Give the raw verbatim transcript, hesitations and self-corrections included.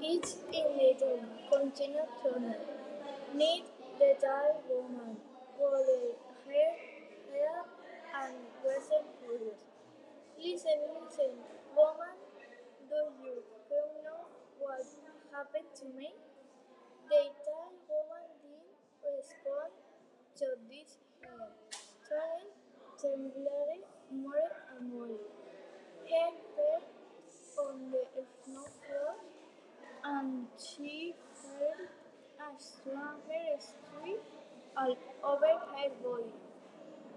Each in the room continued turning. Neat the tall woman wore her hair and wasn't fooled. Listen, listen, woman, do you know what happened to me? The tall woman didn't respond to this hair, turning trembling more and more. Her fell on the snow floor and she felt a stronger streak all over her body.